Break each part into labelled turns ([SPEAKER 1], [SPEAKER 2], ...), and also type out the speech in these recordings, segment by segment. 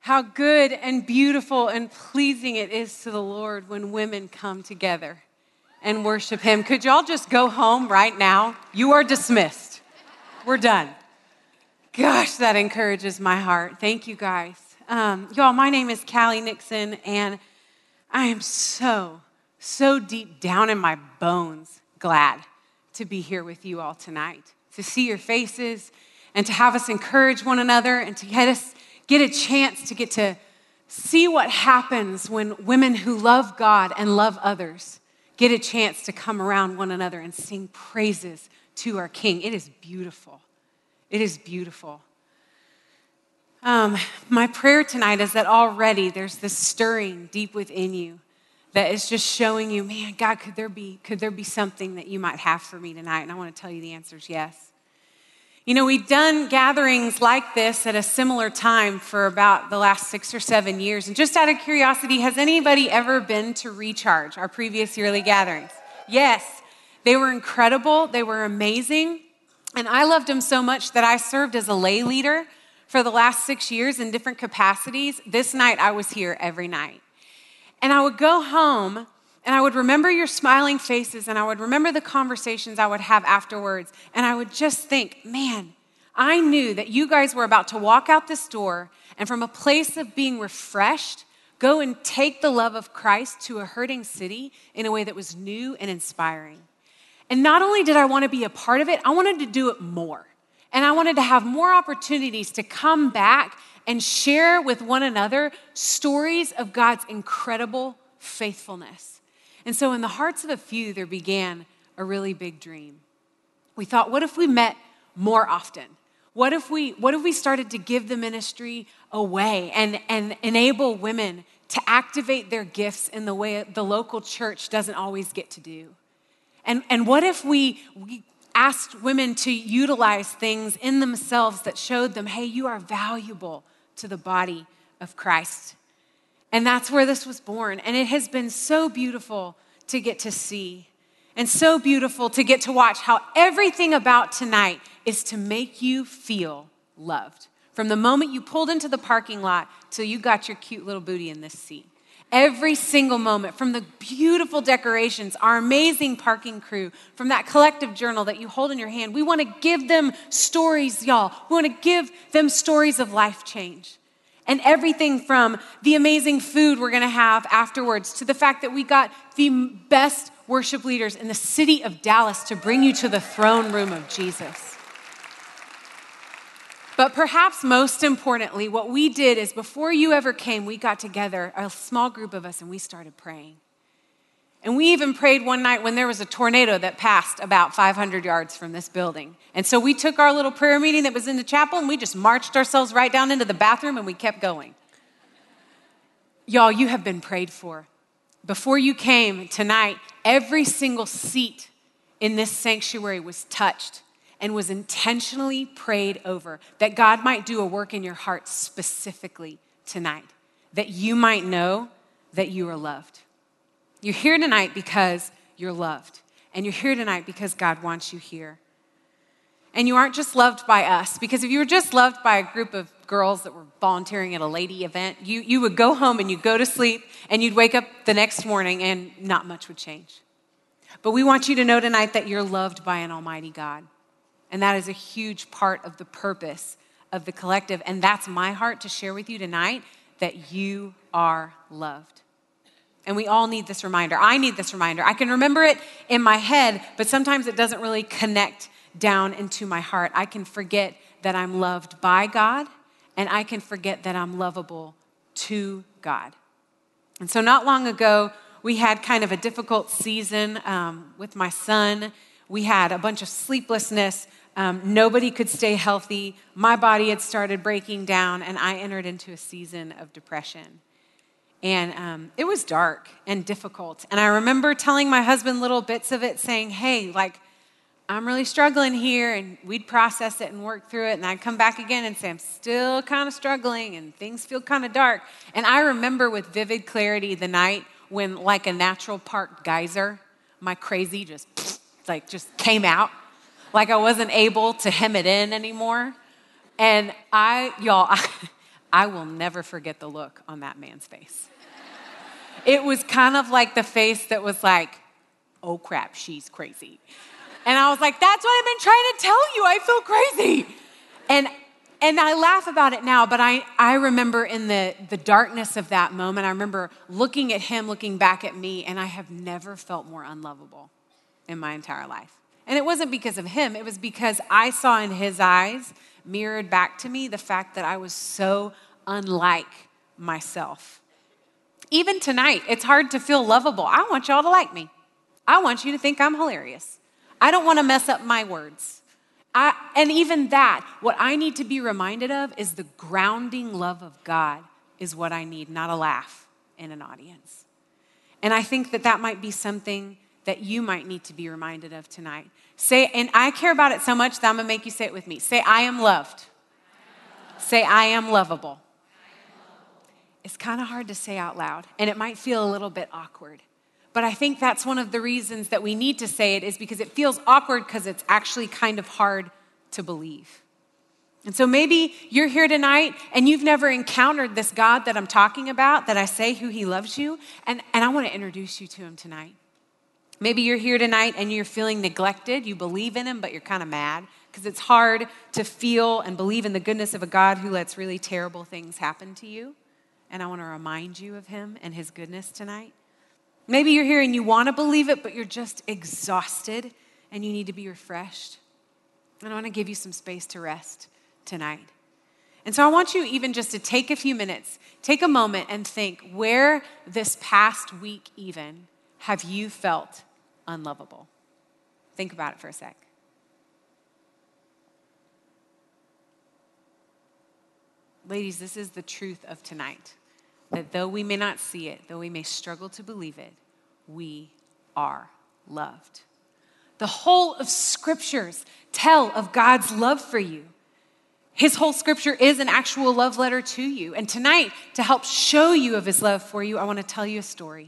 [SPEAKER 1] How good and beautiful and pleasing it is to the Lord when women come together and worship him. Could y'all just go home right now? You are dismissed. We're done. Gosh, that encourages my heart. Thank you, guys. Y'all, my name is Callie Nixon, and I am so deep down in my bones glad to be here with you all tonight, to see your faces and to have us encourage one another and to get a chance to get to see what happens when women who love God and love others get a chance to come around one another and sing praises to our King. It is beautiful. It is beautiful. My prayer tonight is that already there's this stirring deep within you that is just showing you, man, God, could there be something that you might have for me tonight? And I want to tell you the answer is yes. You know, we've done gatherings like this at a similar time for about the last 6 or 7 years. And just out of curiosity, has anybody ever been to Recharge, our previous yearly gatherings? Yes, they were incredible. They were amazing. And I loved them so much that I served as a lay leader for the last 6 years in different capacities. This night, I was here every night. And I would go home and I would remember your smiling faces and I would remember the conversations I would have afterwards. And I would just think, man, I knew that you guys were about to walk out this door and from a place of being refreshed, go and take the love of Christ to a hurting city in a way that was new and inspiring. And not only did I want to be a part of it, I wanted to do it more. And I wanted to have more opportunities to come back and share with one another stories of God's incredible faithfulness. And so in the hearts of a few, there began a really big dream. We thought, what if we met more often? What if we started to give the ministry away and enable women to activate their gifts in the way the local church doesn't always get to do? And what if we asked women to utilize things in themselves that showed them, hey, you are valuable to the body of Christ? And that's where this was born. And it has been so beautiful to get to see and so beautiful to get to watch how everything about tonight is to make you feel loved. From the moment you pulled into the parking lot till you got your cute little booty in this seat. Every single moment, from the beautiful decorations, our amazing parking crew, from that collective journal that you hold in your hand, we want to give them stories, y'all. We want to give them stories of life change. And everything from the amazing food we're going to have afterwards to the fact that we got the best worship leaders in the city of Dallas to bring you to the throne room of Jesus. But perhaps most importantly, what we did is before you ever came, we got together, a small group of us, and we started praying. And we even prayed one night when there was a tornado that passed about 500 yards from this building. And so we took our little prayer meeting that was in the chapel and we just marched ourselves right down into the bathroom and we kept going. Y'all, you have been prayed for. Before you came tonight, every single seat in this sanctuary was touched and was intentionally prayed over that God might do a work in your heart specifically tonight, that you might know that you are loved. You're here tonight because you're loved. And you're here tonight because God wants you here. And you aren't just loved by us, because if you were just loved by a group of girls that were volunteering at a lady event, you would go home and you'd go to sleep and you'd wake up the next morning and not much would change. But we want you to know tonight that you're loved by an almighty God. And that is a huge part of the purpose of the collective. And that's my heart to share with you tonight, that you are loved. And we all need this reminder. I need this reminder. I can remember it in my head, but sometimes it doesn't really connect down into my heart. I can forget that I'm loved by God, and I can forget that I'm lovable to God. And so not long ago, we had kind of a difficult season with my son. We had a bunch of sleeplessness. Nobody could stay healthy. My body had started breaking down, and I entered into a season of depression. And it was dark and difficult. And I remember telling my husband little bits of it, saying, hey, I'm really struggling here. And we'd process it and work through it. And I'd come back again and say, I'm still kind of struggling and things feel kind of dark. And I remember with vivid clarity the night when, like a natural park geyser, my crazy just came out. Like I wasn't able to hem it in anymore. And I I will never forget the look on that man's face. It was kind of like the face that was like, oh crap, she's crazy. And I was like, that's what I've been trying to tell you. I feel crazy. And I laugh about it now, but I remember in the darkness of that moment, I remember looking at him, looking back at me, and I have never felt more unlovable in my entire life. And it wasn't because of him. It was because I saw in his eyes, mirrored back to me, the fact that I was so unlike myself. Even tonight, it's hard to feel lovable. I want y'all to like me. I want you to think I'm hilarious. I don't want to mess up my words. And even that, what I need to be reminded of is the grounding love of God is what I need, not a laugh in an audience. And I think that might be something that you might need to be reminded of tonight. Say, and I care about it so much that I'm going to make you say it with me. Say, I am loved. Say, I am lovable. It's kind of hard to say out loud, and it might feel a little bit awkward. But I think that's one of the reasons that we need to say it is because it feels awkward because it's actually kind of hard to believe. And so maybe you're here tonight and you've never encountered this God that I'm talking about, that I say who he loves you, and I want to introduce you to him tonight. Maybe you're here tonight and you're feeling neglected. You believe in him, but you're kind of mad because it's hard to feel and believe in the goodness of a God who lets really terrible things happen to you. And I want to remind you of him and his goodness tonight. Maybe you're here and you want to believe it, but you're just exhausted and you need to be refreshed. And I want to give you some space to rest tonight. And so I want you even just to take a few minutes, take a moment and think, where this past week even have you felt unlovable? Think about it for a sec. Ladies, this is the truth of tonight. That though we may not see it, though we may struggle to believe it, we are loved. The whole of scriptures tell of God's love for you. His whole scripture is an actual love letter to you. And tonight, to help show you of his love for you, I want to tell you a story.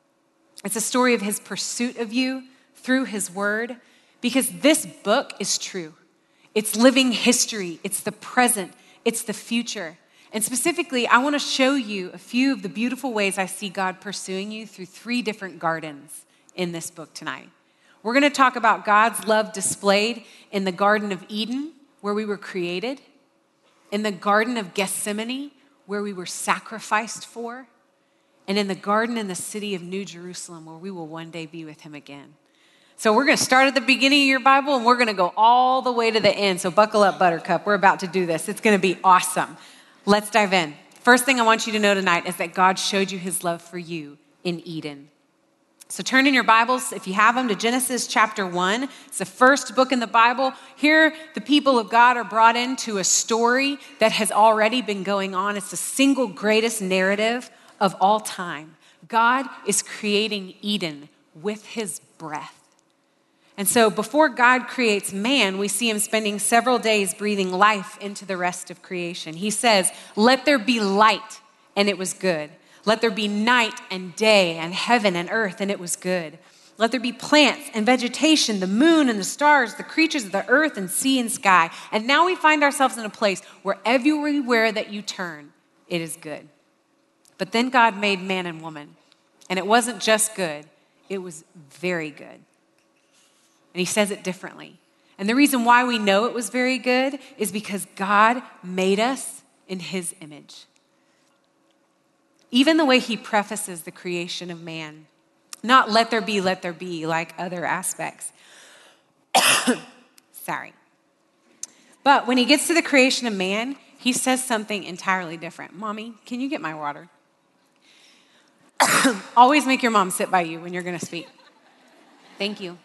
[SPEAKER 1] It's a story of his pursuit of you through his word, because this book is true. It's living history. It's the present. It's the future. And specifically, I want to show you a few of the beautiful ways I see God pursuing you through 3 different gardens in this book tonight. We're going to talk about God's love displayed in the Garden of Eden, where we were created, in the Garden of Gethsemane, where we were sacrificed for, and in the garden in the city of New Jerusalem, where we will one day be with him again. So we're going to start at the beginning of your Bible, and we're going to go all the way to the end. So buckle up, Buttercup. We're about to do this. It's going to be awesome. Let's dive in. First thing I want you to know tonight is that God showed you his love for you in Eden. So turn in your Bibles, if you have them, to Genesis chapter 1. It's the first book in the Bible. Here, the people of God are brought into a story that has already been going on. It's the single greatest narrative of all time. God is creating Eden with his breath. And so before God creates man, we see him spending several days breathing life into the rest of creation. He says, let there be light, and it was good. Let there be night and day and heaven and earth, and it was good. Let there be plants and vegetation, the moon and the stars, the creatures of the earth and sea and sky. And now we find ourselves in a place where everywhere that you turn, it is good. But then God made man and woman, and it wasn't just good, it was very good. And he says it differently. And the reason why we know it was very good is because God made us in his image. Even the way he prefaces the creation of man, not let there be like other aspects. Sorry. But when he gets to the creation of man, he says something entirely different. Mommy, can you get my water? Always make your mom sit by you when you're going to speak. Thank you.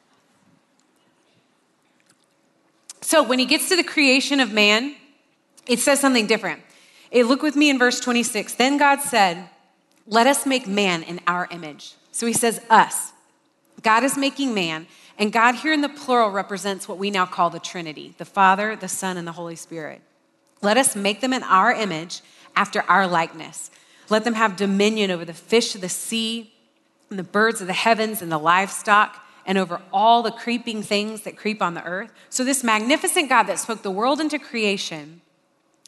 [SPEAKER 1] So when he gets to the creation of man, it says something different. Look with me in verse 26. Then God said, let us make man in our image. So he says us. God is making man, and God here in the plural represents what we now call the Trinity, the Father, the Son, and the Holy Spirit. Let us make them in our image after our likeness. Let them have dominion over the fish of the sea and the birds of the heavens and the livestock, and over all the creeping things that creep on the earth. So this magnificent God that spoke the world into creation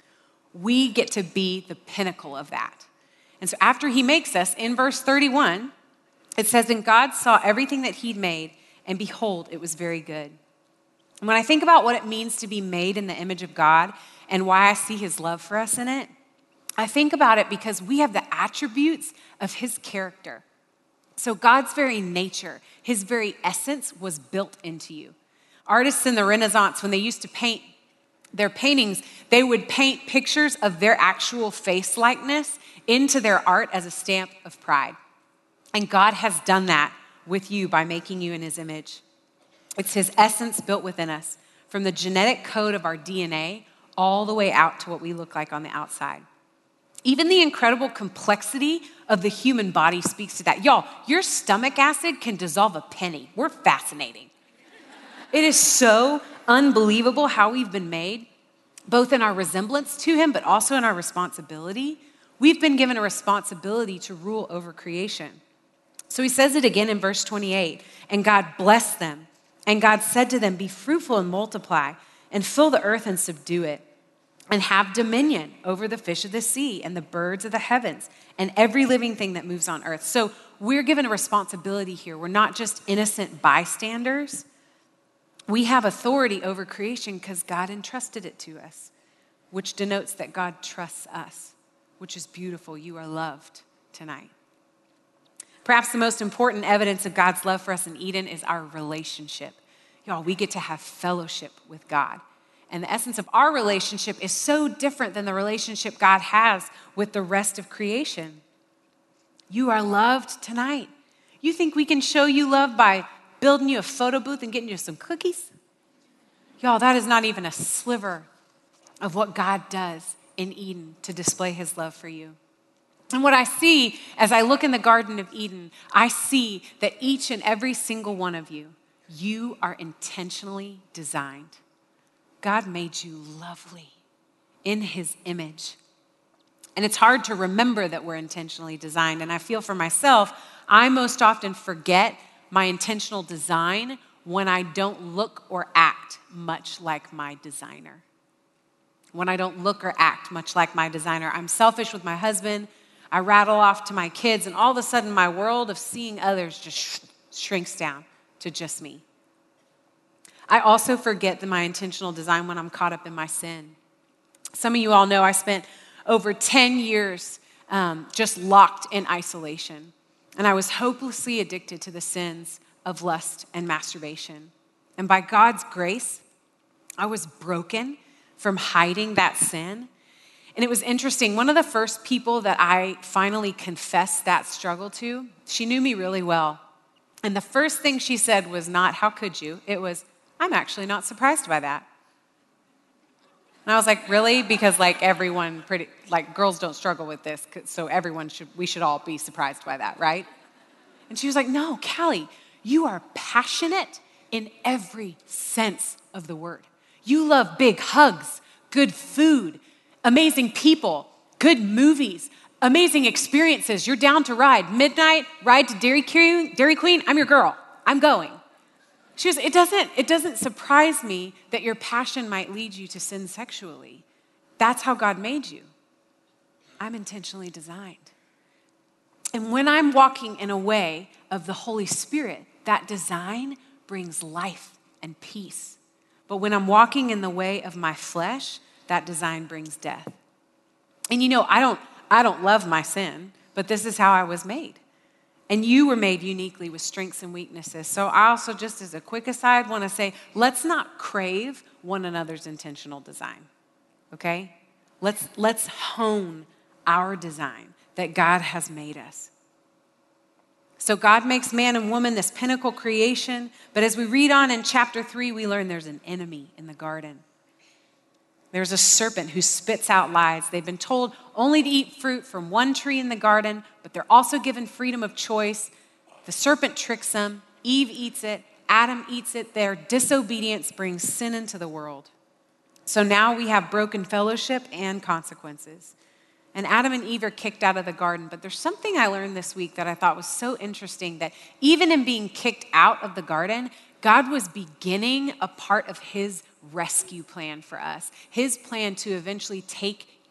[SPEAKER 1] We get to be the pinnacle of that. And so after he makes us, in verse 31, it says, and God saw everything that he'd made, and behold, it was very good. And when I think about what it means to be made in the image of God and why I see his love for us in it, I think about it because we have the attributes of his character. So God's very nature, his very essence was built into you. Artists in the Renaissance, when they used to paint their paintings, they would paint pictures of their actual face likeness into their art as a stamp of pride. And God has done that with you by making you in his image. It's his essence built within us, from the genetic code of our DNA all the way out to what we look like on the outside. Even the incredible complexity of the human body speaks to that. Y'all, your stomach acid can dissolve a penny. We're fascinating. It is so unbelievable how we've been made, both in our resemblance to him, but also in our responsibility. We've been given a responsibility to rule over creation. So he says it again in verse 28, and God blessed them. And God said to them, be fruitful and multiply, and fill the earth and subdue it, and have dominion over the fish of the sea and the birds of the heavens and every living thing that moves on earth. So we're given a responsibility here. We're not just innocent bystanders. We have authority over creation because God entrusted it to us, which denotes that God trusts us, which is beautiful. You are loved tonight. Perhaps the most important evidence of God's love for us in Eden is our relationship. Y'all, we get to have fellowship with God. And the essence of our relationship is so different than the relationship God has with the rest of creation. You are loved tonight. You think we can show you love by building you a photo booth and getting you some cookies? Y'all, that is not even a sliver of what God does in Eden to display his love for you. And what I see as I look in the Garden of Eden, I see that each and every single one of you, you are intentionally designed. God made you lovely in his image. And it's hard to remember that we're intentionally designed. And I feel for myself, I most often forget my intentional design when I don't look or act much like my designer. When I don't look or act much like my designer. I'm selfish with my husband. I rattle off to my kids, and all of a sudden my world of seeing others just shrinks down to just me. I also forget my intentional design when I'm caught up in my sin. Some of you all know I spent over 10 years just locked in isolation. And I was hopelessly addicted to the sins of lust and masturbation. And by God's grace, I was broken from hiding that sin. And it was interesting. One of the first people that I finally confessed that struggle to, she knew me really well. And the first thing she said was not, how could you? It was, I'm actually not surprised by that. And I was like, really? Because everyone girls don't struggle with this, so we should all be surprised by that, right? And she was like, no, Callie, you are passionate in every sense of the word. You love big hugs, good food, amazing people, good movies, amazing experiences. You're down to ride. Midnight, ride to Dairy Queen. I'm your girl. I'm going. She goes, it doesn't surprise me that your passion might lead you to sin sexually. That's how God made you. I'm intentionally designed. And when I'm walking in a way of the Holy Spirit, that design brings life and peace. But when I'm walking in the way of my flesh, that design brings death. And I don't love my sin, but this is how I was made. And you were made uniquely with strengths and weaknesses. So I also, just as a quick aside, want to say, let's not crave one another's intentional design, okay? Let's hone our design that God has made us. So God makes man and woman this pinnacle creation, but as we read on in chapter 3, we learn there's an enemy in the garden. There's a serpent who spits out lies. They've been told only to eat fruit from one tree in the garden, but they're also given freedom of choice. The serpent tricks them. Eve eats it. Adam eats it. Their disobedience brings sin into the world. So now we have broken fellowship and consequences. And Adam and Eve are kicked out of the garden. But there's something I learned this week that I thought was so interesting, that even in being kicked out of the garden, God was beginning a part of his rescue plan for us, his plan to eventually take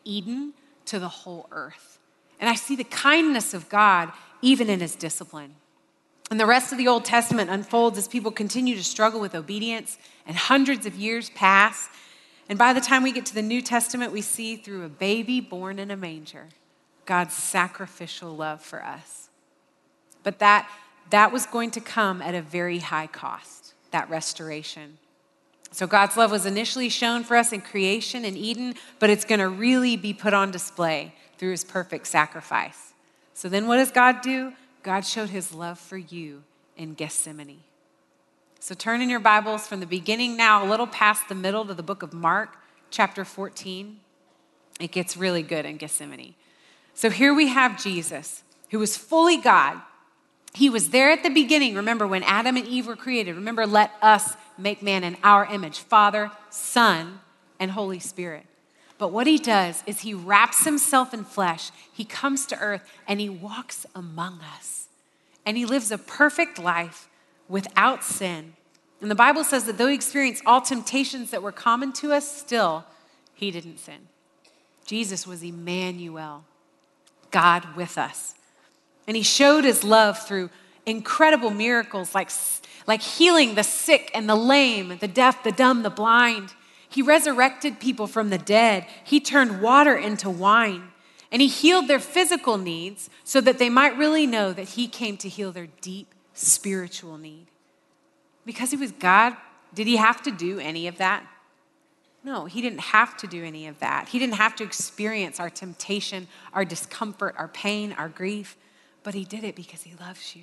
[SPEAKER 1] Eden to the whole earth. And I see the kindness of God even in his discipline. And the rest of the Old Testament unfolds as people continue to struggle with obedience, and hundreds of years pass. And by the time we get to the New Testament, we see through a baby born in a manger, God's sacrificial love for us. But that was going to come at a very high cost, that restoration. So God's love was initially shown for us in creation in Eden, but it's going to really be put on display through his perfect sacrifice. So then what does God do? God showed his love for you in Gethsemane. So turn in your Bibles from the beginning now, a little past the middle, to the book of Mark, chapter 14. It gets really good in Gethsemane. So here we have Jesus, who was fully God. He was there at the beginning. Remember when Adam and Eve were created. Remember, let us make man in our image, Father, Son, and Holy Spirit. But what he does is he wraps himself in flesh. He comes to earth and he walks among us. And he lives a perfect life without sin. And the Bible says that though he experienced all temptations that were common to us, still he didn't sin. Jesus was Emmanuel, God with us. And he showed his love through incredible miracles like healing the sick and the lame, the deaf, the dumb, the blind. He resurrected people from the dead. He turned water into wine. And he healed their physical needs so that they might really know that he came to heal their deep spiritual need. Because he was God, did he have to do any of that? No, he didn't have to do any of that. He didn't have to experience our temptation, our discomfort, our pain, our grief, but he did it because he loves you.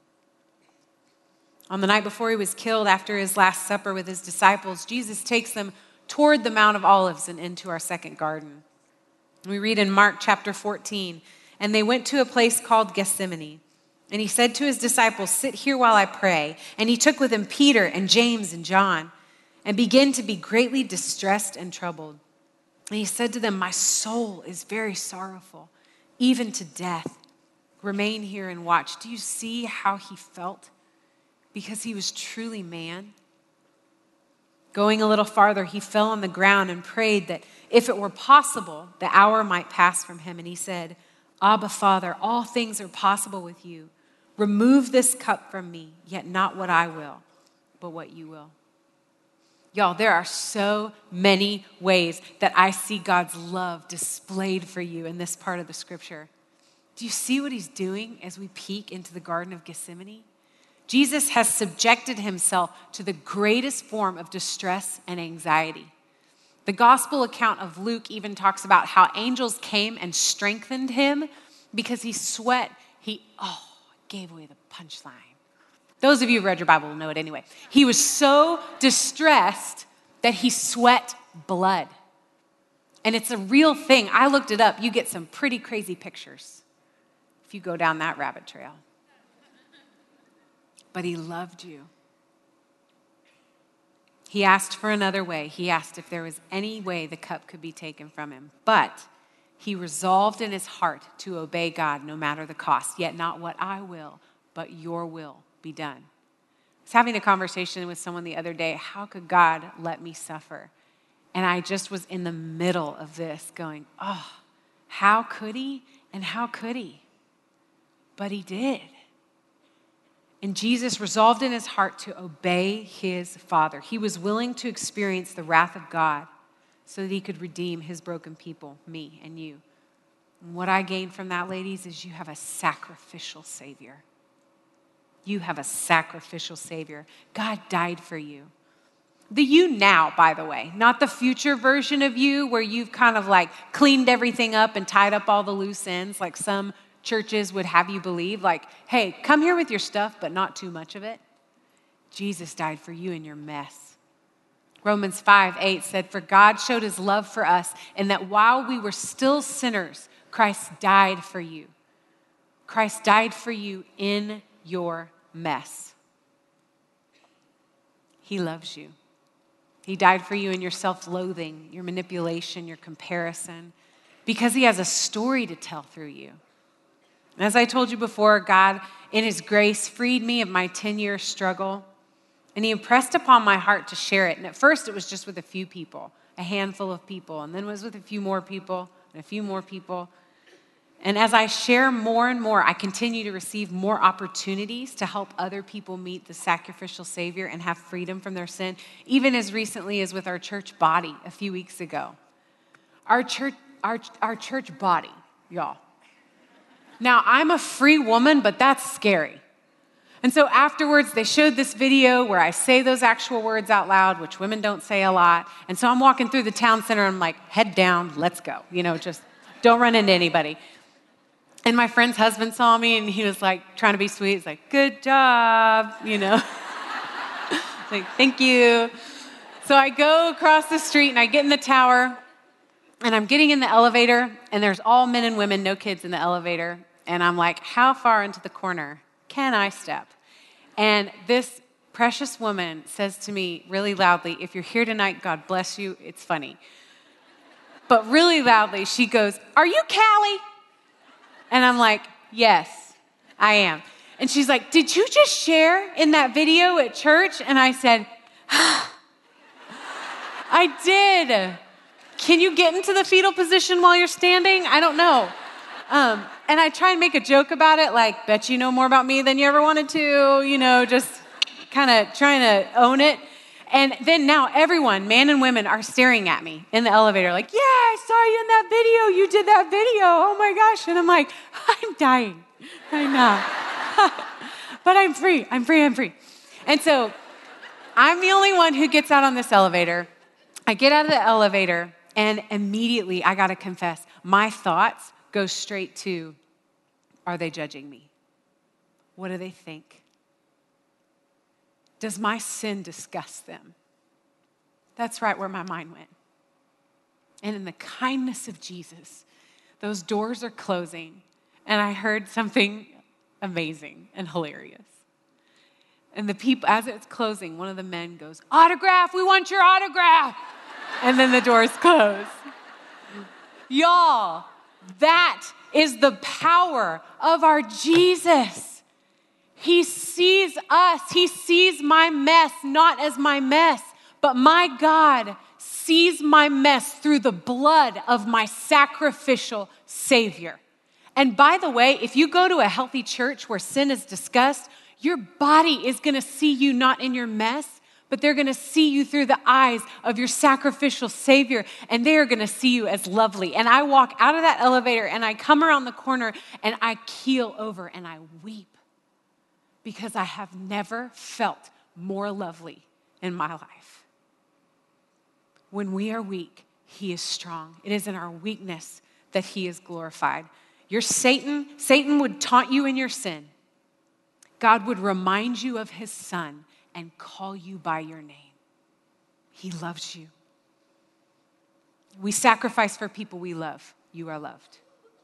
[SPEAKER 1] On the night before he was killed, after his last supper with his disciples, Jesus takes them toward the Mount of Olives and into our second garden. We read in Mark chapter 14, and they went to a place called Gethsemane. And he said to his disciples, sit here while I pray. And he took with him Peter and James and John and began to be greatly distressed and troubled. And he said to them, my soul is very sorrowful, even to death. Remain here and watch. Do you see how he felt? Because he was truly man. Going a little farther, he fell on the ground and prayed that if it were possible, the hour might pass from him. And he said, Abba, Father, all things are possible with you. Remove this cup from me, yet not what I will, but what you will. Y'all, there are so many ways that I see God's love displayed for you in this part of the scripture. Do you see what he's doing as we peek into the Garden of Gethsemane? Jesus has subjected himself to the greatest form of distress and anxiety. The gospel account of Luke even talks about how angels came and strengthened him because he sweat. Gave away the punchline. Those of you who read your Bible will know it anyway. He was so distressed that he sweat blood. And it's a real thing. I looked it up. You get some pretty crazy pictures if you go down that rabbit trail. But he loved you. He asked for another way. He asked if there was any way the cup could be taken from him. But he resolved in his heart to obey God no matter the cost. Yet not what I will, but your will be done. I was having a conversation with someone the other day. How could God let me suffer? And I just was in the middle of this going, how could he? And how could he? But he did. And Jesus resolved in his heart to obey his Father. He was willing to experience the wrath of God so that he could redeem his broken people, me and you. And what I gained from that, ladies, is you have a sacrificial Savior. You have a sacrificial Savior. God died for you. The you now, by the way, not the future version of you where you've kind of like cleaned everything up and tied up all the loose ends like some churches would have you believe. Like, hey, come here with your stuff, but not too much of it. Jesus died for you in your mess. Romans 5:8 said, for God showed his love for us in that while we were still sinners, Christ died for you. Christ died for you in your mess. He loves you. He died for you in your self-loathing, your manipulation, your comparison, because he has a story to tell through you. And as I told you before, God, in his grace, freed me of my 10-year struggle. And he impressed upon my heart to share it. And at first it was just with a few people, a handful of people. And then it was with a few more people, and a few more people. And as I share more and more, I continue to receive more opportunities to help other people meet the sacrificial Savior and have freedom from their sin, even as recently as with our church body a few weeks ago. Our church body, y'all. Now, I'm a free woman, but that's scary. And so afterwards, they showed this video where I say those actual words out loud, which women don't say a lot. And so I'm walking through the town center, and I'm like, head down, let's go. Just don't run into anybody. And my friend's husband saw me, and he was like, trying to be sweet. He's like, good job, Like, thank you. So I go across the street, and I get in the tower, and I'm getting in the elevator, and there's all men and women, no kids in the elevator. And I'm like, how far into the corner can I step? And this precious woman says to me really loudly, if you're here tonight, God bless you. It's funny. But really loudly, she goes, are you Callie? And I'm like, yes, I am. And she's like, did you just share in that video at church? And I said, I did. Can you get into the fetal position while you're standing? I don't know. And I try and make a joke about it, like, bet you know more about me than you ever wanted to, just kind of trying to own it. And then now everyone, men and women, are staring at me in the elevator like, yeah, I saw you in that video. You did that video. Oh my gosh. And I'm like, I'm dying right now. But I'm free. I'm free. And so I'm the only one who gets out on this elevator. I get out of the elevator, and immediately, I got to confess, my thoughts go straight to, are they judging me? What do they think? Does my sin disgust them? That's right where my mind went. And in the kindness of Jesus, those doors are closing, and I heard something amazing and hilarious. And the people, as it's closing, one of the men goes, autograph, we want your autograph. And then the doors close. Y'all, that is the power of our Jesus. He sees us. He sees my mess, not as my mess, but my God sees my mess through the blood of my sacrificial Savior. And by the way, if you go to a healthy church where sin is discussed, your body is going to see you not in your mess, but they're going to see you through the eyes of your sacrificial Savior, and they are going to see you as lovely. And I walk out of that elevator, and I come around the corner, and I keel over, and I weep because I have never felt more lovely in my life. When we are weak, He is strong. It is in our weakness that He is glorified. Satan would taunt you in your sin. God would remind you of His Son and call you by your name. He loves you. We sacrifice for people we love. You are loved.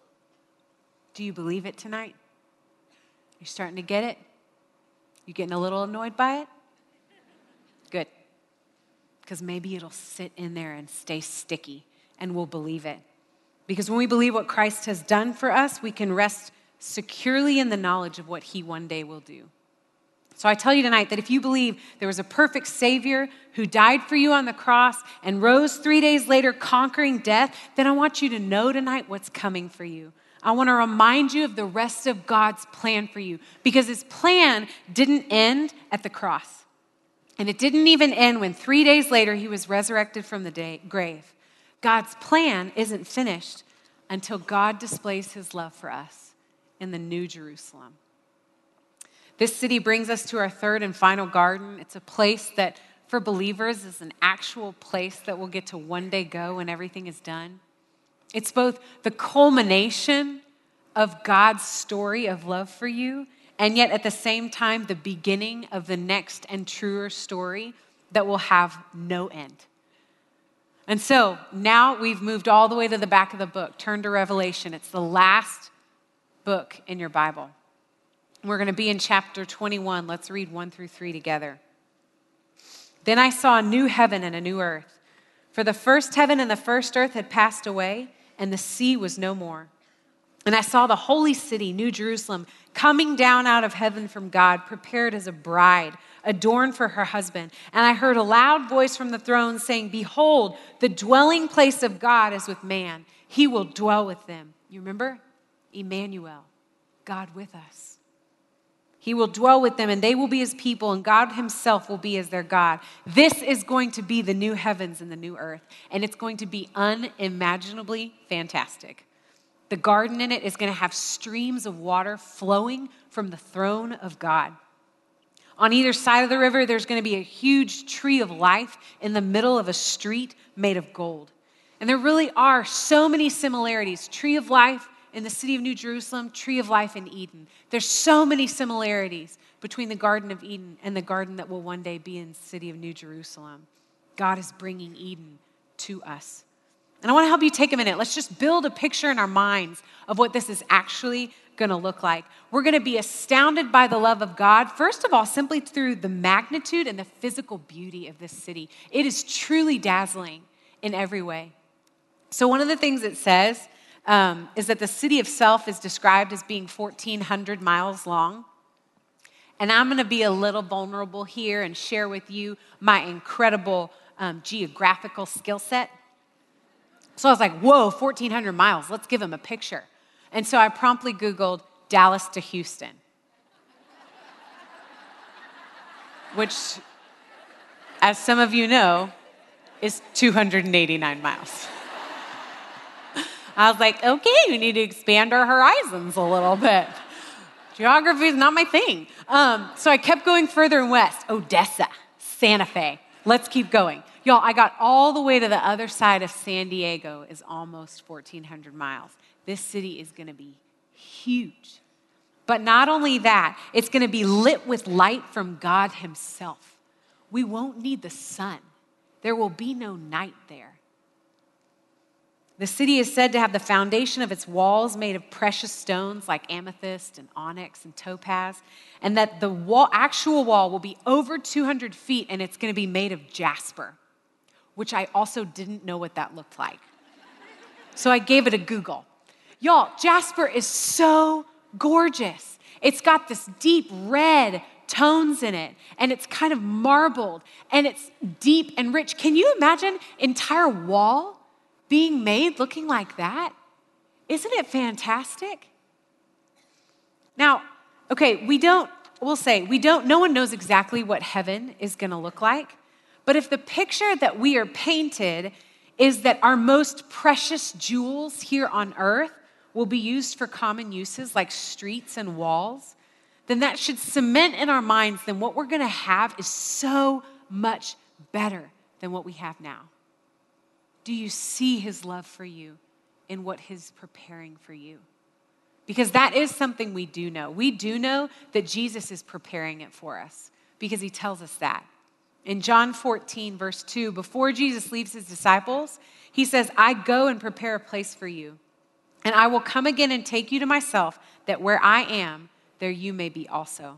[SPEAKER 1] Do you believe it tonight? You're starting to get it? You getting a little annoyed by it? Good. Because maybe it'll sit in there and stay sticky, and we'll believe it. Because when we believe what Christ has done for us, we can rest securely in the knowledge of what He one day will do. So I tell you tonight that if you believe there was a perfect Savior who died for you on the cross and rose 3 days later conquering death, then I want you to know tonight what's coming for you. I want to remind you of the rest of God's plan for you, because His plan didn't end at the cross. And it didn't even end when 3 days later He was resurrected from the grave. God's plan isn't finished until God displays His love for us in the New Jerusalem. This city brings us to our third and final garden. It's a place that for believers is an actual place that we'll get to one day go when everything is done. It's both the culmination of God's story of love for you, and yet at the same time, the beginning of the next and truer story that will have no end. And so now we've moved all the way to the back of the book. Turn to Revelation. It's the last book in your Bible. We're going to be in chapter 21. Let's read 1-3 together. Then I saw a new heaven and a new earth. For the first heaven and the first earth had passed away, and the sea was no more. And I saw the holy city, New Jerusalem, coming down out of heaven from God, prepared as a bride, adorned for her husband. And I heard a loud voice from the throne saying, behold, the dwelling place of God is with man. He will dwell with them. You remember? Emmanuel, God with us. He will dwell with them, and they will be his people, and God himself will be as their God. This is going to be the new heavens and the new earth, and it's going to be unimaginably fantastic. The garden in it is going to have streams of water flowing from the throne of God. On either side of the river, there's going to be a huge tree of life in the middle of a street made of gold. And there really are so many similarities. Tree of life in the city of New Jerusalem, tree of life in Eden. There's so many similarities between the Garden of Eden and the garden that will one day be in the city of New Jerusalem. God is bringing Eden to us. And I want to help you take a minute. Let's just build a picture in our minds of what this is actually going to look like. We're going to be astounded by the love of God, first of all, simply through the magnitude and the physical beauty of this city. It is truly dazzling in every way. So one of the things it says is that the city itself is described as being 1,400 miles long. And I'm going to be a little vulnerable here and share with you my incredible geographical skill set. So I was like, whoa, 1,400 miles. Let's give him a picture. And so I promptly Googled Dallas to Houston, which, as some of you know, is 289 miles. I was like, okay, we need to expand our horizons a little bit. Geography is not my thing. So I kept going further west. Odessa, Santa Fe. Let's keep going. Y'all, I got all the way to the other side of San Diego, is almost 1,400 miles. This city is going to be huge. But not only that, it's going to be lit with light from God himself. We won't need the sun. There will be no night there. The city is said to have the foundation of its walls made of precious stones like amethyst and onyx and topaz, and that the actual wall will be over 200 feet, and it's going to be made of jasper, which I also didn't know what that looked like. So I gave it a Google. Y'all, jasper is so gorgeous. It's got this deep red tones in it, and it's kind of marbled, and it's deep and rich. Can you imagine entire wall being made looking like that? Isn't it fantastic? Now, okay, no one knows exactly what heaven is going to look like, but if the picture that we are painted is that our most precious jewels here on earth will be used for common uses like streets and walls, then that should cement in our minds that what we're going to have is so much better than what we have now. Do you see his love for you in what he's preparing for you? Because that is something we do know. We do know that Jesus is preparing it for us because he tells us that. In John 14, verse 2, before Jesus leaves his disciples, he says, I go and prepare a place for you, and I will come again and take you to myself, that where I am, there you may be also.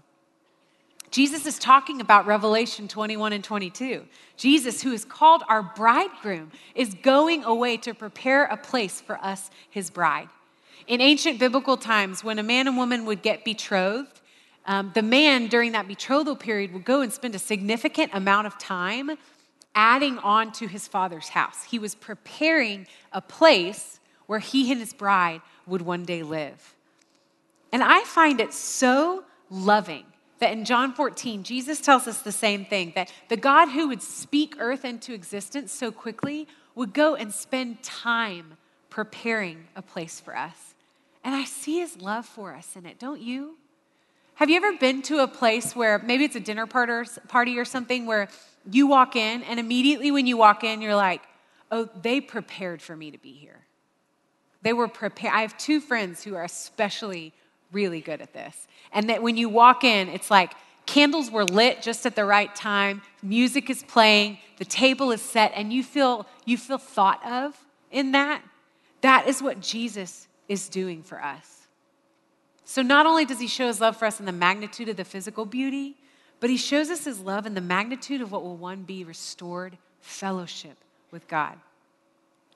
[SPEAKER 1] Jesus is talking about Revelation 21 and 22. Jesus, who is called our bridegroom, is going away to prepare a place for us, his bride. In ancient biblical times, when a man and woman would get betrothed, the man during that betrothal period would go and spend a significant amount of time adding on to his father's house. He was preparing a place where he and his bride would one day live. And I find it so loving that in John 14, Jesus tells us the same thing, that the God who would speak earth into existence so quickly would go and spend time preparing a place for us. And I see his love for us in it, don't you? Have you ever been to a place where maybe it's a dinner party or something where you walk in and immediately when you walk in, you're like, oh, they prepared for me to be here. They were prepared. I have two friends who are especially really good at this. And that when you walk in, it's like candles were lit just at the right time, music is playing, the table is set, and you feel thought of in that. That is what Jesus is doing for us. So not only does he show his love for us in the magnitude of the physical beauty, but he shows us his love in the magnitude of what will one be restored fellowship with God.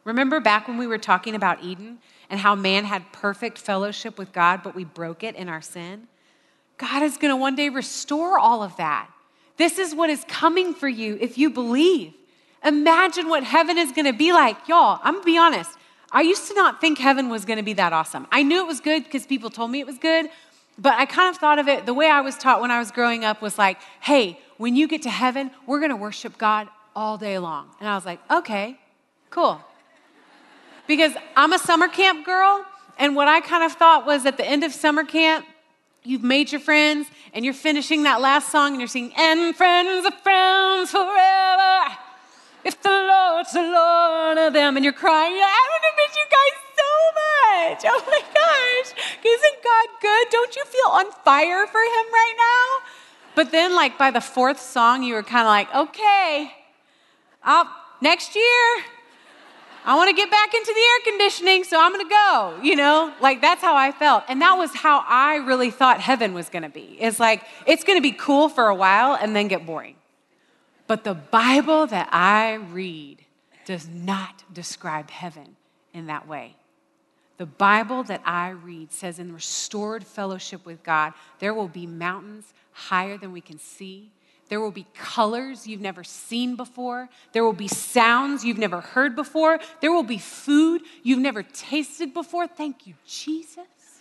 [SPEAKER 1] Remember back when we were talking about Eden and how man had perfect fellowship with God, but we broke it in our sin? God is going to one day restore all of that. This is what is coming for you if you believe. Imagine what heaven is going to be like. Y'all, I'm going to be honest. I used to not think heaven was going to be that awesome. I knew it was good because people told me it was good, but I kind of thought of it, the way I was taught when I was growing up was like, hey, when you get to heaven, we're going to worship God all day long. And I was like, okay, cool. Because I'm a summer camp girl, and what I kind of thought was at the end of summer camp, you've made your friends, and you're finishing that last song, and you're singing, and friends are friends forever, if the Lord's the Lord of them, and you're crying, I want to miss you guys so much. Oh my gosh, isn't God good? Don't you feel on fire for him right now? But then like by the fourth song, you were kind of like, okay, next year, I want to get back into the air conditioning, so I'm going to go, Like that's how I felt. And that was how I really thought heaven was going to be. It's like, it's going to be cool for a while and then get boring. But the Bible that I read does not describe heaven in that way. The Bible that I read says in restored fellowship with God, there will be mountains higher than we can see. There will be colors you've never seen before. There will be sounds you've never heard before. There will be food you've never tasted before. Thank you, Jesus.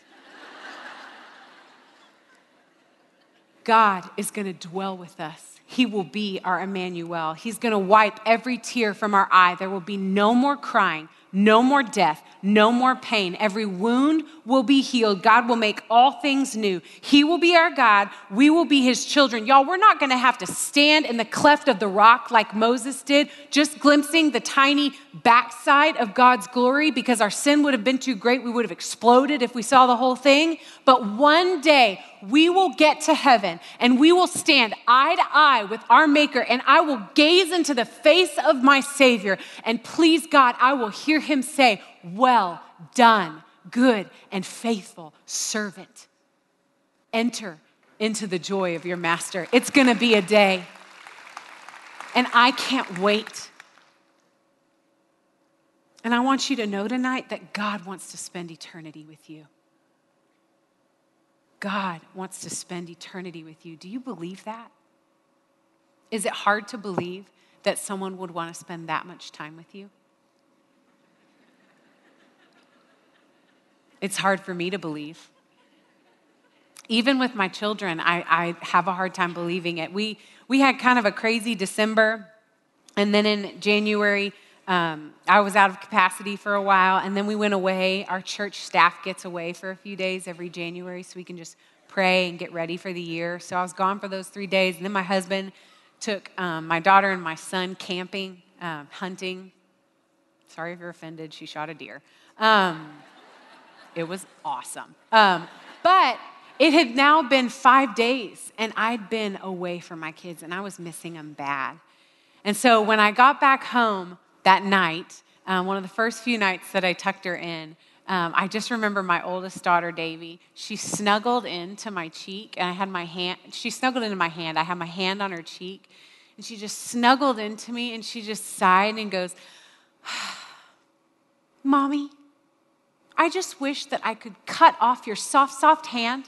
[SPEAKER 1] God is going to dwell with us. He will be our Emmanuel. He's going to wipe every tear from our eye. There will be no more crying, no more death, no more pain. Every wound will be healed. God will make all things new. He will be our God. We will be his children. Y'all, we're not going to have to stand in the cleft of the rock like Moses did, just glimpsing the tiny backside of God's glory because our sin would have been too great. We would have exploded if we saw the whole thing. But one day we will get to heaven and we will stand eye to eye with our Maker, and I will gaze into the face of my Savior, and please God, I will hear him say, well done, good and faithful servant. Enter into the joy of your master. It's going to be a day, and I can't wait. And I want you to know tonight that God wants to spend eternity with you. God wants to spend eternity with you. Do you believe that? Is it hard to believe that someone would want to spend that much time with you? It's hard for me to believe. Even with my children, I have a hard time believing it. We had kind of a crazy December, and then in January, I was out of capacity for a while, and then we went away. Our church staff gets away for a few days every January so we can just pray and get ready for the year. So I was gone for those 3 days, and then my husband took my daughter and my son camping, hunting. Sorry if you're offended. She shot a deer. It was awesome. But it had now been 5 days, and I'd been away from my kids, and I was missing them bad. And so when I got back home that night, one of the first few nights that I tucked her in, I just remember my oldest daughter, Davy. She snuggled into my cheek, and I had my hand. She snuggled into my hand. I had my hand on her cheek, and she just snuggled into me, and she just sighed and goes, Mommy, I just wish that I could cut off your soft hand.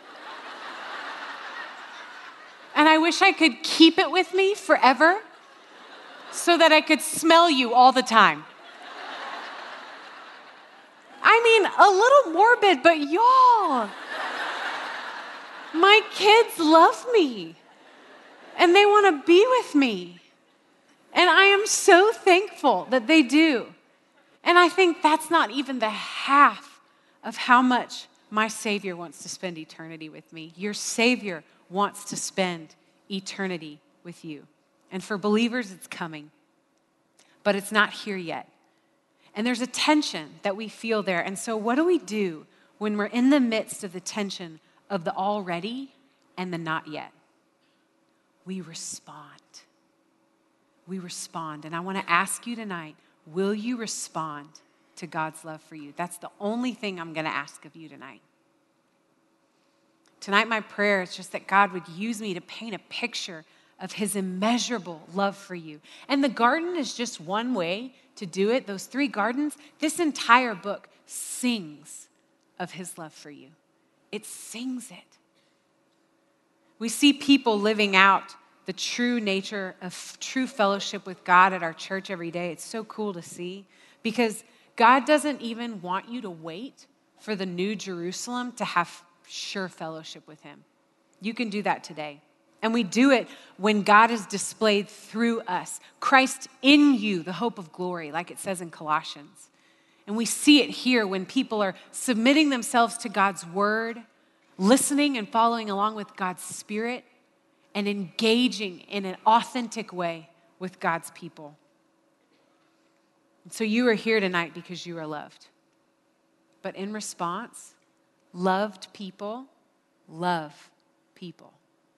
[SPEAKER 1] And I wish I could keep it with me forever so that I could smell you all the time. I mean, a little morbid, but y'all, my kids love me and they want to be with me. And I am so thankful that they do. And I think that's not even the half of how much my Savior wants to spend eternity with me. Your Savior wants to spend eternity with you. And for believers, it's coming. But it's not here yet. And there's a tension that we feel there. And so what do we do when we're in the midst of the tension of the already and the not yet? We respond. We respond. And I want to ask you tonight, will you respond to God's love for you? That's the only thing I'm going to ask of you tonight. Tonight, my prayer is just that God would use me to paint a picture of his immeasurable love for you. And the garden is just one way to do it. Those 3 gardens, this entire book sings of his love for you. It sings it. We see people living out the true nature of true fellowship with God at our church every day. It's so cool to see because God doesn't even want you to wait for the new Jerusalem to have sure fellowship with him. You can do that today. And we do it when God is displayed through us. Christ in you, the hope of glory, like it says in Colossians. And we see it here when people are submitting themselves to God's word, listening and following along with God's Spirit, and engaging in an authentic way with God's people. And so you are here tonight because you are loved. But in response, loved people love people.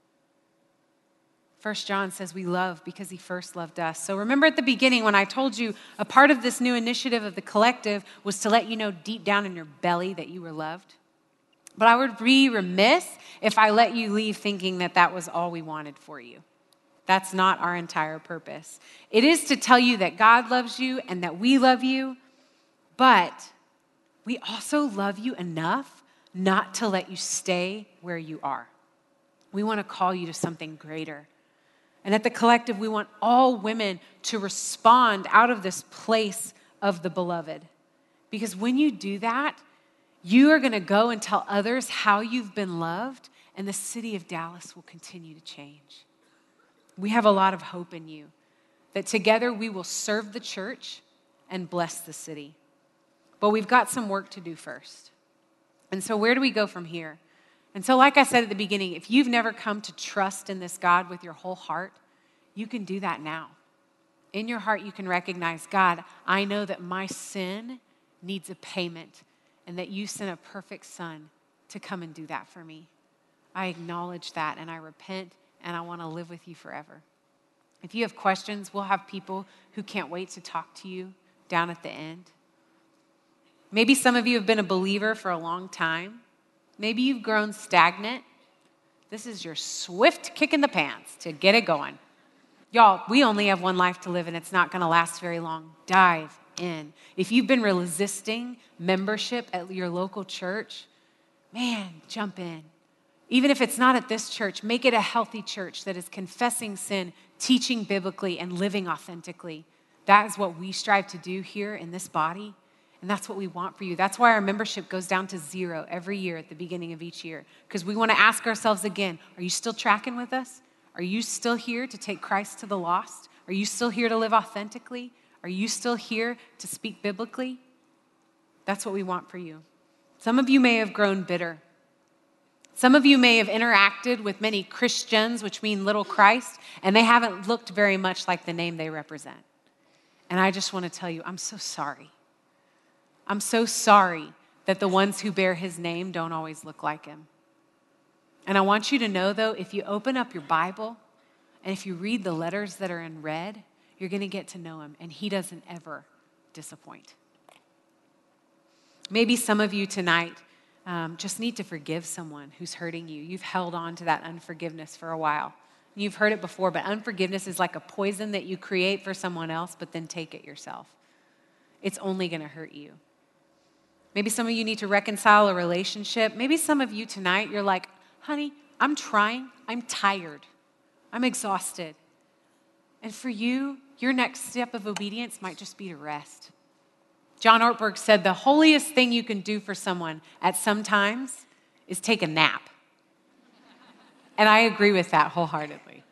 [SPEAKER 1] 1 John says we love because he first loved us. So remember at the beginning when I told you a part of this new initiative of the collective was to let you know deep down in your belly that you were loved. But I would be remiss if I let you leave thinking that that was all we wanted for you. That's not our entire purpose. It is to tell you that God loves you and that we love you, but we also love you enough not to let you stay where you are. We want to call you to something greater. And at the collective, we want all women to respond out of this place of the beloved. Because when you do that, you are going to go and tell others how you've been loved, and the city of Dallas will continue to change. We have a lot of hope in you, that together we will serve the church and bless the city. But we've got some work to do first. And so where do we go from here? And so like I said at the beginning, if you've never come to trust in this God with your whole heart, you can do that now. In your heart, you can recognize, God, I know that my sin needs a payment and that you sent a perfect son to come and do that for me. I acknowledge that and I repent and I want to live with you forever. If you have questions, we'll have people who can't wait to talk to you down at the end. Maybe some of you have been a believer for a long time. Maybe you've grown stagnant. This is your swift kick in the pants to get it going. Y'all, we only have one life to live and it's not going to last very long. Dive in. If you've been resisting membership at your local church, man, jump in. Even if it's not at this church, make it a healthy church that is confessing sin, teaching biblically, and living authentically. That is what we strive to do here in this body. And that's what we want for you. That's why our membership goes down to 0 every year at the beginning of each year. Because we want to ask ourselves again, are you still tracking with us? Are you still here to take Christ to the lost? Are you still here to live authentically? Are you still here to speak biblically? That's what we want for you. Some of you may have grown bitter. Some of you may have interacted with many Christians, which mean little Christ, and they haven't looked very much like the name they represent. And I just want to tell you, I'm so sorry. I'm so sorry that the ones who bear his name don't always look like him. And I want you to know, though, if you open up your Bible and if you read the letters that are in red, you're going to get to know him, and he doesn't ever disappoint. Maybe some of you tonight just need to forgive someone who's hurting you. You've held on to that unforgiveness for a while. You've heard it before, but unforgiveness is like a poison that you create for someone else, but then take it yourself. It's only going to hurt you. Maybe some of you need to reconcile a relationship. Maybe some of you tonight, you're like, honey, I'm trying. I'm tired. I'm exhausted. And for you, your next step of obedience might just be to rest. John Ortberg said the holiest thing you can do for someone at some times is take a nap. And I agree with that wholeheartedly.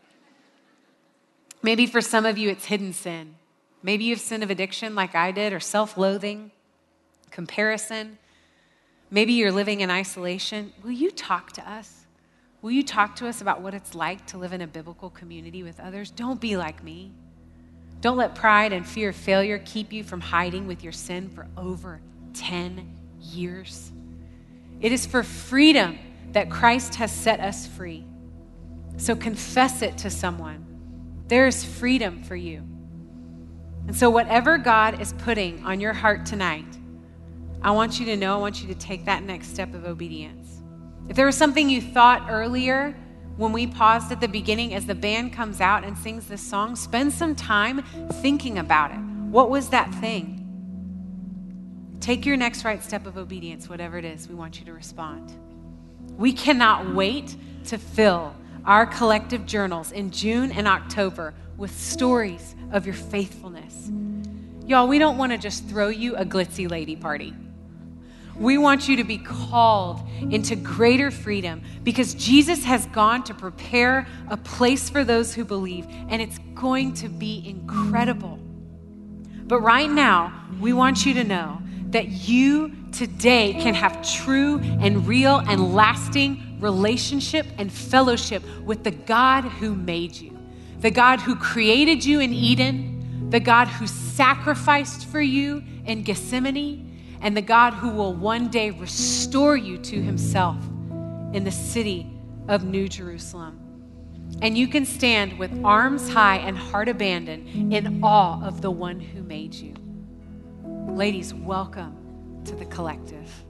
[SPEAKER 1] Maybe for some of you, it's hidden sin. Maybe you have sin of addiction like I did, or self-loathing, comparison. Maybe you're living in isolation. Will you talk to us? Will you talk to us about what it's like to live in a biblical community with others? Don't be like me. Don't let pride and fear of failure keep you from hiding with your sin for over 10 years. It is for freedom that Christ has set us free. So confess it to someone. There is freedom for you. And so whatever God is putting on your heart tonight, I want you to know, I want you to take that next step of obedience. If there was something you thought earlier when we paused at the beginning, as the band comes out and sings this song, spend some time thinking about it. What was that thing? Take your next right step of obedience, whatever it is, we want you to respond. We cannot wait to fill our collective journals in June and October with stories of your faithfulness. Y'all, we don't want to just throw you a glitzy lady party. We want you to be called into greater freedom because Jesus has gone to prepare a place for those who believe, and it's going to be incredible. But right now, we want you to know that you today can have true and real and lasting relationship and fellowship with the God who made you, the God who created you in Eden, the God who sacrificed for you in Gethsemane, and the God who will one day restore you to himself in the city of New Jerusalem. And you can stand with arms high and heart abandoned in awe of the one who made you. Ladies, welcome to the collective.